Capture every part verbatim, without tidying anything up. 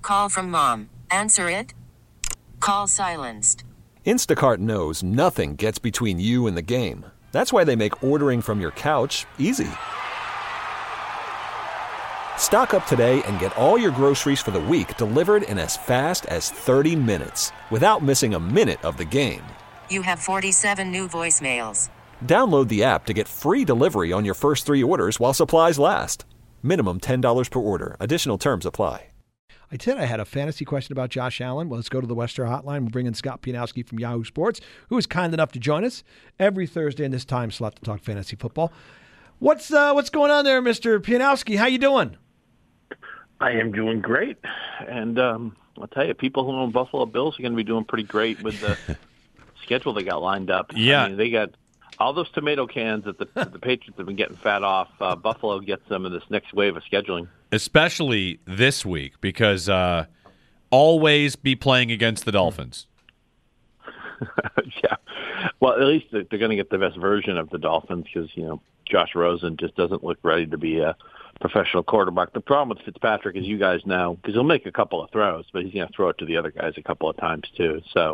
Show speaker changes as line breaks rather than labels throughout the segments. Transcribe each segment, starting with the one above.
Call from mom. Answer it. Call silenced.
Instacart knows nothing gets between you and the game. That's why they make ordering from your couch easy. Stock up today and get all your groceries for the week delivered in as fast as thirty minutes without missing a minute of the game.
You have forty-seven new voicemails.
Download the app to get free delivery on your first three orders while supplies last. Minimum ten dollars per order. Additional terms apply.
I said I had a fantasy question about Josh Allen. Well, let's go to the Western Hotline. We'll bring in Scott Pianowski from Yahoo Sports, who is kind enough to join us every Thursday in this time slot to talk fantasy football. What's uh, what's going on there, Mister Pianowski? How you doing?
I am doing great. And um, I'll tell you, people who own Buffalo Bills are going to be doing pretty great with the schedule they got lined up.
Yeah.
I mean, they got all those tomato cans that the, that the Patriots have been getting fat off. Uh, Buffalo gets them in this next wave of scheduling.
Especially this week, because uh, always be playing against the Dolphins.
Yeah. Well, at least they're going to get the best version of the Dolphins because, you know, Josh Rosen just doesn't look ready to be a professional quarterback. The problem with Fitzpatrick, as you guys know, because he'll make a couple of throws, but he's going to throw it to the other guys a couple of times too. So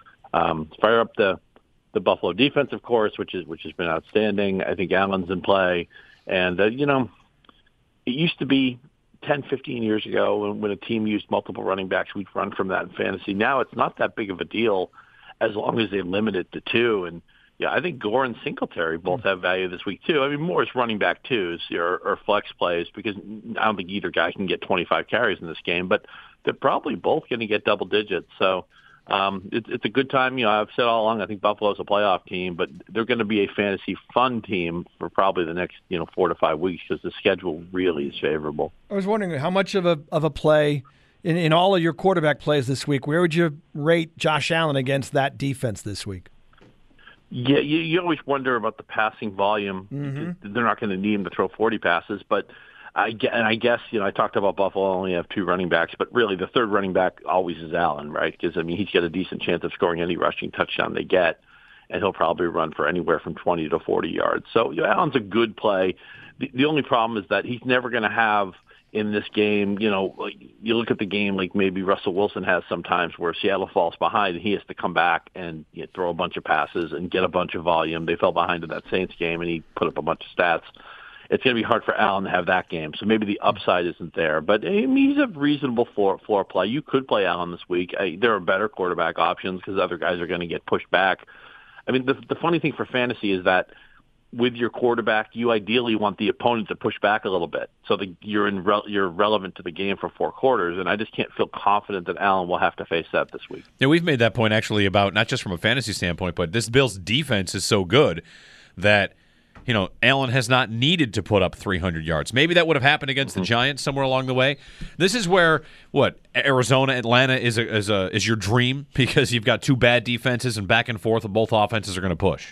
um, fire up the the Buffalo defense, of course, which is which has been outstanding. I think Allen's in play, and uh, you know, it used to be ten, fifteen years ago when, when a team used multiple running backs, we'd run from that in fantasy. Now it's not that big of a deal as long as they limit it to two. And yeah, I think Gore and Singletary both have value this week, too. I mean, more is running back twos or, or flex plays because I don't think either guy can get twenty-five carries in this game, but they're probably both going to get double digits. So um, it's, it's a good time. You know, I've said all along, I think Buffalo's a playoff team, but they're going to be a fantasy fun team for probably the next, you know, four to five weeks because the schedule really is favorable.
I was wondering how much of a of a play in, in all of your quarterback plays this week, where would you rate Josh Allen against that defense this week?
Yeah, you, you always wonder about the passing volume. Mm-hmm. They're not going to need him to throw forty passes, but I and I guess you know I talked about Buffalo only have two running backs, but really the third running back always is Allen, right? Because I mean he's got a decent chance of scoring any rushing touchdown they get, and he'll probably run for anywhere from twenty to forty yards. So you know, Allen's a good play. The, the only problem is that he's never going to have in this game, you know, like you look at the game like maybe Russell Wilson has sometimes where Seattle falls behind and he has to come back and you know, throw a bunch of passes and get a bunch of volume. They fell behind in that Saints game and he put up a bunch of stats. It's going to be hard for Allen to have that game. So maybe the upside isn't there. But I mean, he's a reasonable floor, floor play. You could play Allen this week. I, there are better quarterback options because other guys are going to get pushed back. I mean, the, the funny thing for fantasy is that with your quarterback, you ideally want the opponent to push back a little bit so that you're in re- you're relevant to the game for four quarters. And I just can't feel confident that Allen will have to face that this week.
Yeah, we've made that point actually about not just from a fantasy standpoint, but this Bills defense is so good that you know Allen has not needed to put up three hundred yards. Maybe that would have happened against mm-hmm. the Giants somewhere along the way. This is where what Arizona, Atlanta is a, is a is your dream because you've got two bad defenses and back and forth, and both offenses are going to push.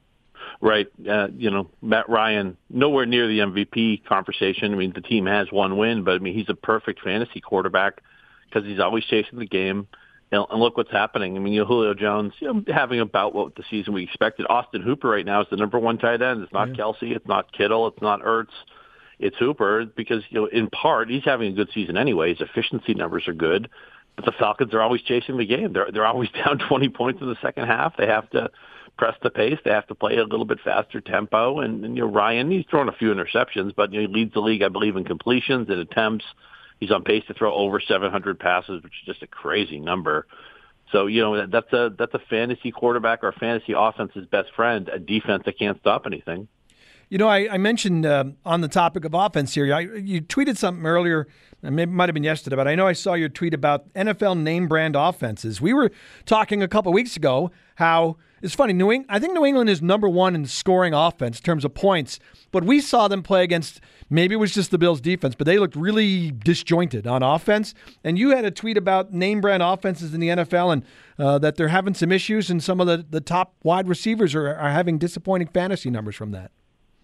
Right. Uh, you know, Matt Ryan, nowhere near the M V P conversation. I mean, the team has one win, but, I mean, he's a perfect fantasy quarterback because he's always chasing the game. And, and look what's happening. I mean, you know, Julio Jones, you know, having about what the season we expected. Austin Hooper right now is the number one tight end. It's not yeah. Kelsey. It's not Kittle. It's not Ertz. It's Hooper because, you know, in part, he's having a good season anyway. His efficiency numbers are good. But the Falcons are always chasing the game. They're, they're always down twenty points in the second half. They have to press the pace. They have to play a little bit faster tempo. And, and you know, Ryan, he's thrown a few interceptions, but you know, he leads the league, I believe, in completions and attempts. He's on pace to throw over seven hundred passes, which is just a crazy number. So, you know, that's a that's a fantasy quarterback or fantasy offense's best friend, a defense that can't stop anything.
You know, I, I mentioned uh, on the topic of offense here, I, you tweeted something earlier, and maybe it might have been yesterday, but I know I saw your tweet about N F L name brand offenses. We were talking a couple weeks ago how it's funny. New England, I think New England is number one in scoring offense in terms of points, but we saw them play against, maybe it was just the Bills defense, but they looked really disjointed on offense. And you had a tweet about name brand offenses in the N F L and uh, that they're having some issues and some of the, the top wide receivers are, are having disappointing fantasy numbers from that.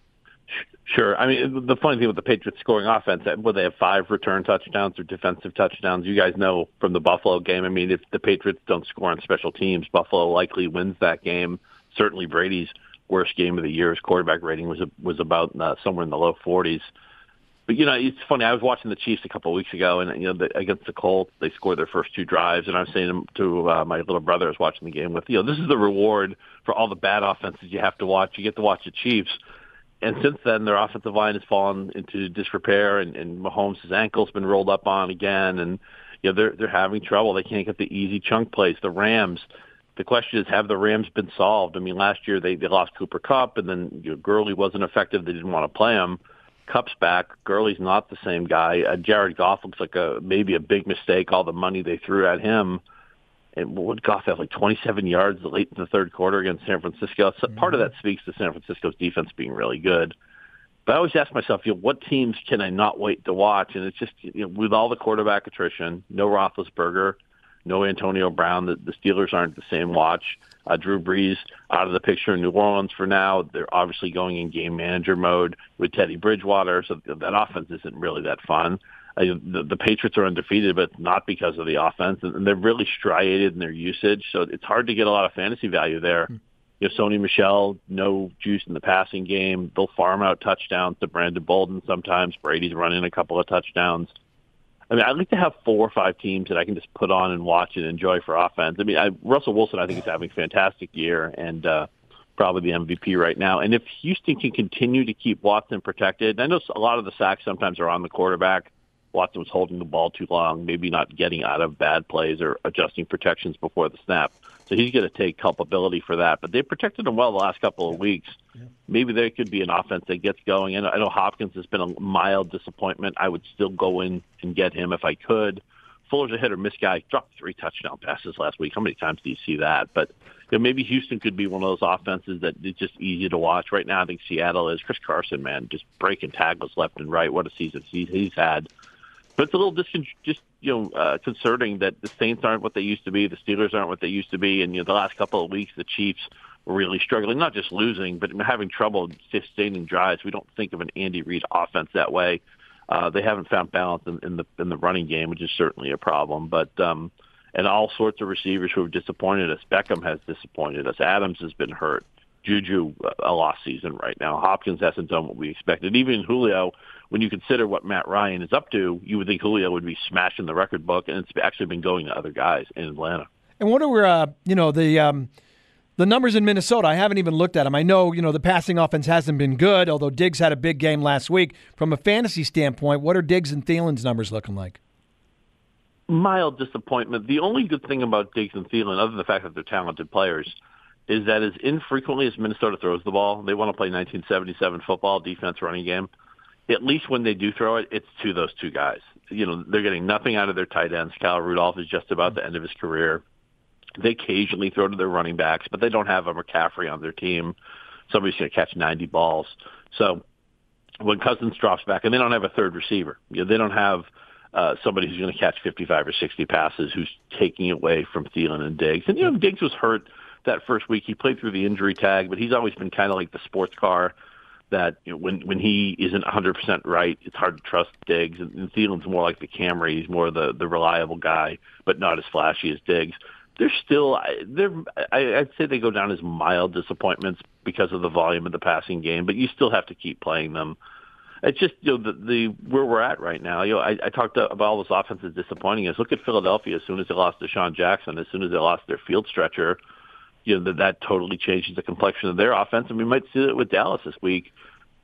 Sure. I mean, the funny thing with the Patriots scoring offense, whether they have five return touchdowns or defensive touchdowns, you guys know from the Buffalo game, I mean, if the Patriots don't score on special teams, Buffalo likely wins that game. Certainly Brady's worst game of the year, his quarterback rating was was about uh, somewhere in the low forties. But, you know, it's funny. I was watching the Chiefs a couple of weeks ago, and, you know, the, against the Colts, they scored their first two drives. And I was saying to uh, my little brother I was watching the game with, you know, this is the reward for all the bad offenses you have to watch. You get to watch the Chiefs. And since then, their offensive line has fallen into disrepair, and, and Mahomes' ankle's been rolled up on again. And, you know, they're, they're having trouble. They can't get the easy chunk plays. The Rams, the question is, have the Rams been solved? I mean, last year they, they lost Cooper Kupp, and then you know, Gurley wasn't effective. They didn't want to play him. Kupp's back. Gurley's not the same guy. Uh, Jared Goff looks like a maybe a big mistake, all the money they threw at him. And what Goff had like twenty-seven yards late in the third quarter against San Francisco. So mm-hmm. Part of that speaks to San Francisco's defense being really good. But I always ask myself, you know, what teams can I not wait to watch? And it's just, you know, with all the quarterback attrition, no Roethlisberger, no Antonio Brown, the, the Steelers aren't the same watch. Uh, Drew Brees out of the picture in New Orleans for now. They're obviously going in game manager mode with Teddy Bridgewater, so that offense isn't really that fun. Uh, the, the Patriots are undefeated, but not because of the offense, and they're really striated in their usage, so it's hard to get a lot of fantasy value there. Mm-hmm. You know, Sony Michel, no juice in the passing game. They'll farm out touchdowns to Brandon Bolden sometimes. Brady's running a couple of touchdowns. I mean, I'd like to have four or five teams that I can just put on and watch and enjoy for offense. I mean, I, Russell Wilson, I think, is having a fantastic year and uh, probably the M V P right now. And if Houston can continue to keep Watson protected, I know a lot of the sacks sometimes are on the quarterback. Watson was holding the ball too long, maybe not getting out of bad plays or adjusting protections before the snap. So he's going to take culpability for that. But they protected him well the last couple of weeks. Yeah. Maybe there could be an offense that gets going. And I know Hopkins has been a mild disappointment. I would still go in and get him if I could. Fuller's a hit or miss guy. Dropped three touchdown passes last week. How many times do you see that? But you know, maybe Houston could be one of those offenses that is just easy to watch. Right now I think Seattle is. Chris Carson, man, just breaking tackles left and right. What a season he's had. But it's a little discon- just you know uh, concerning that the Saints aren't what they used to be, the Steelers aren't what they used to be, and you know the last couple of weeks the Chiefs were really struggling, not just losing, but having trouble sustaining drives. We don't think of an Andy Reid offense that way. Uh, they haven't found balance in, in the in the running game, which is certainly a problem. But um, and all sorts of receivers who have disappointed us. Beckham has disappointed us. Adams has been hurt. Juju, a lost season right now. Hopkins hasn't done what we expected. Even Julio, when you consider what Matt Ryan is up to, you would think Julio would be smashing the record book, and it's actually been going to other guys in Atlanta.
And what are uh, you know the um, the numbers in Minnesota? I haven't even looked at them. I know you know the passing offense hasn't been good, although Diggs had a big game last week. From a fantasy standpoint, what are Diggs and Thielen's numbers looking like?
Mild disappointment. The only good thing about Diggs and Thielen, other than the fact that they're talented players, is that as infrequently as Minnesota throws the ball, they want to play nineteen seventy-seven football, defense, running game. At least when they do throw it, it's to those two guys. You know, they're getting nothing out of their tight ends. Kyle Rudolph is just about the end of his career. They occasionally throw to their running backs, but they don't have a McCaffrey on their team. Somebody's going to catch ninety balls. So when Cousins drops back, and they don't have a third receiver, you know, they don't have uh, somebody who's going to catch fifty-five or sixty passes who's taking it away from Thielen and Diggs. And, you know, Diggs was hurt that first week. He played through the injury tag, but he's always been kind of like the sports car that you know, when when he isn't one hundred percent right, it's hard to trust Diggs. And, and Thielen's more like the Camry. He's more the, the reliable guy, but not as flashy as Diggs. They're still, they're, I, I'd say they go down as mild disappointments because of the volume of the passing game, but you still have to keep playing them. It's just, you know, the, the where we're at right now. You know, I, I talked about all those offenses disappointing us. Look at Philadelphia. As soon as they lost Deshaun Jackson, as soon as they lost their field stretcher, you know, that, that totally changes the complexion of their offense. And we might see it with Dallas this week.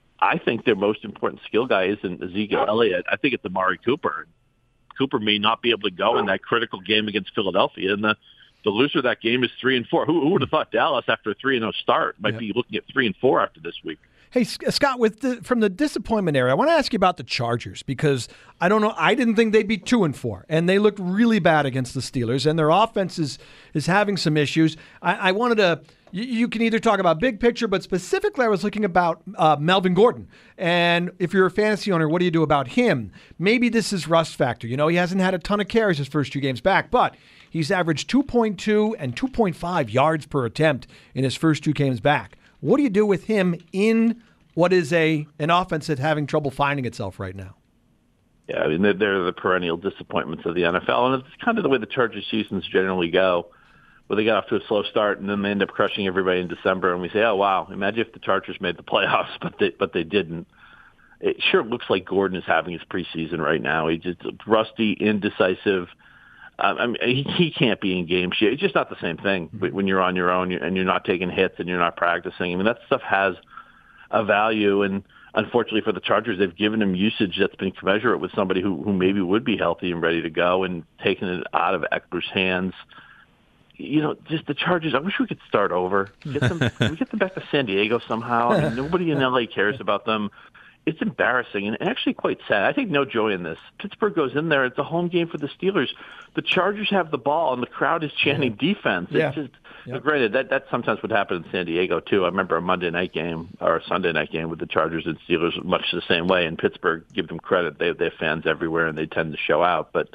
I think their most important skill guy isn't Ezekiel Elliott. I think it's Amari Cooper. Cooper may not be able to go in that critical game against Philadelphia. And the, the loser of that game is three and four. Who, who would have thought Dallas after a three and oh start might yeah. be looking at three and four after this week?
Hey, Scott, with the, from the disappointment area, I want to ask you about the Chargers because I don't know. I didn't think they'd be two and four, and they looked really bad against the Steelers, and their offense is, is having some issues. I, I wanted to. You, you can either talk about big picture, but specifically, I was looking about uh, Melvin Gordon, and if you're a fantasy owner, what do you do about him? Maybe this is rust factor. You know, he hasn't had a ton of carries his first two games back, but he's averaged two point two and two point five yards per attempt in his first two games back. What do you do with him in what is a an offense that's having trouble finding itself right now?
Yeah, I mean, they're, they're the perennial disappointments of the N F L, and it's kind of the way the Chargers seasons generally go, where they got off to a slow start, and then they end up crushing everybody in December, and we say, oh, wow, imagine if the Chargers made the playoffs, but they, but they didn't. it sure looks like Gordon is having his preseason right now. He's just rusty, indecisive. Um, I mean, he, he can't be in game shape. It's just not the same thing when you're on your own and you're not taking hits and you're not practicing. I mean, that stuff has a value, and unfortunately for the Chargers, they've given him usage that's been commensurate with somebody who, who maybe would be healthy and ready to go, and taking it out of Eckler's hands. You know, just the Chargers, I wish we could start over. Get them, can we get them back to San Diego somehow? I mean, nobody in L A cares about them. It's embarrassing and actually quite sad. I take no joy in this. Pittsburgh goes in there. It's a home game for the Steelers. The Chargers have the ball, and the crowd is chanting defense.
Yeah.
It's just,
yep.
Granted, that, that sometimes would happen in San Diego, too. I remember a Monday night game or a Sunday night game with the Chargers and Steelers much the same way. In Pittsburgh, give them credit. They, they have fans everywhere, and they tend to show out. But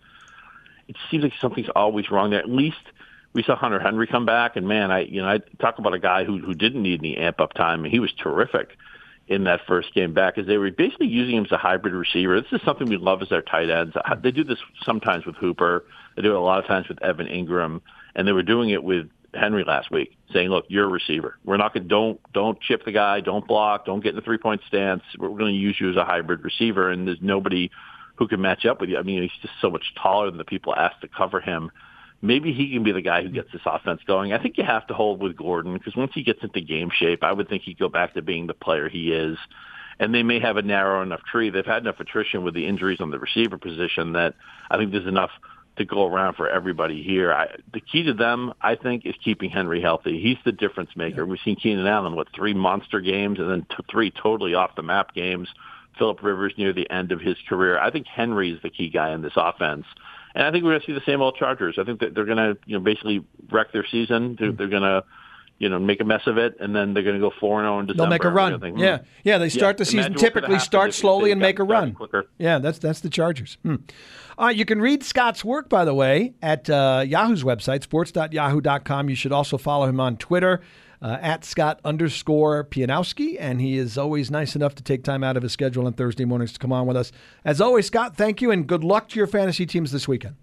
it seems like something's always wrong there. At least we saw Hunter Henry come back, and, man, I you know I talk about a guy who, who didn't need any amp-up time, and he was terrific in that first game back, as they were basically using him as a hybrid receiver. This is something we love as their tight ends. They do this sometimes with Hooper. They do it a lot of times with Evan Ingram, and they were doing it with Henry last week, saying, "Look, you're a receiver. We're not going don't don't chip the guy, don't block, don't get in the three point stance. We're going to use you as a hybrid receiver." And there's nobody who can match up with you. I mean, he's just so much taller than the people asked to cover him. Maybe he can be the guy who gets this offense going. I think you have to hold with Gordon, because once he gets into game shape, I would think he'd go back to being the player he is. And they may have a narrow enough tree. They've had enough attrition with the injuries on the receiver position that I think there's enough to go around for everybody here. I, the key to them, I think, is keeping Henry healthy. He's the difference maker. Yeah. We've seen Keenan Allen, what, three monster games and then t- three totally off-the-map games. Phillip Rivers near the end of his career. I think Henry is the key guy in this offense. And I think we're going to see the same old Chargers. I think that they're going to, you know, basically wreck their season. They're, they're going to, you know, make a mess of it, and then they're going to go four and zero in December.
They'll make a run.
Think,
yeah,
hmm.
yeah. They start
yeah.
the season
Imagine
typically start slowly and make a run.
Quicker.
Yeah, that's that's the Chargers. Hmm. All right, you can read Scott's work, by the way, at uh, Yahoo's website, sports dot yahoo dot com. You should also follow him on Twitter. Uh, at Scott underscore Pianowski, and he is always nice enough to take time out of his schedule on Thursday mornings to come on with us. As always, Scott, thank you, and good luck to your fantasy teams this weekend.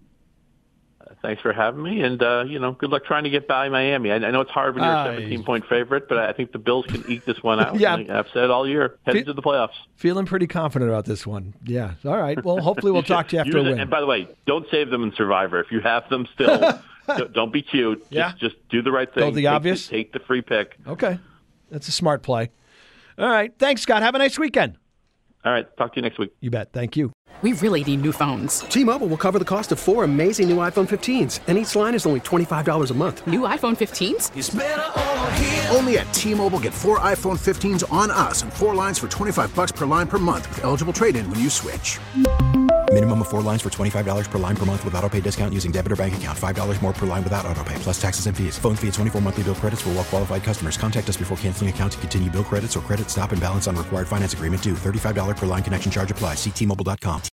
Uh, thanks for having me, and uh, you know, good luck trying to get by Miami. I, I know it's hard when you're a seventeen-point favorite, but I think the Bills can eke this one out.
Yeah.
I've said all year, headed Fe- to the playoffs.
Feeling pretty confident about this one. Yeah. All right. Well, hopefully we'll talk to you after a win.
And by the way, don't save them in Survivor. If you have them still, don't be cute. Just,
yeah.
just do the right thing.
Go the
take,
obvious.
Take the free pick.
Okay. That's a smart play. All right. Thanks, Scott. Have a nice weekend.
All right. Talk to you next week.
You bet. Thank you.
We really need new phones.
T-Mobile will cover the cost of four amazing new iPhone fifteens, and each line is only twenty-five dollars a month.
New iPhone fifteens?
It's better over here. Only at T-Mobile, get four iPhone fifteens on us and four lines for twenty-five dollars per line per month with eligible trade-in when you switch.
Minimum of four lines for twenty-five dollars per line per month with autopay discount using debit or bank account. five dollars more per line without autopay, plus taxes and fees. Phone fee at twenty-four monthly bill credits for well-qualified customers. Contact us before canceling account to continue bill credits or credit stop and balance on required finance agreement due. thirty-five dollars per line connection charge applies. See T Mobile dot com.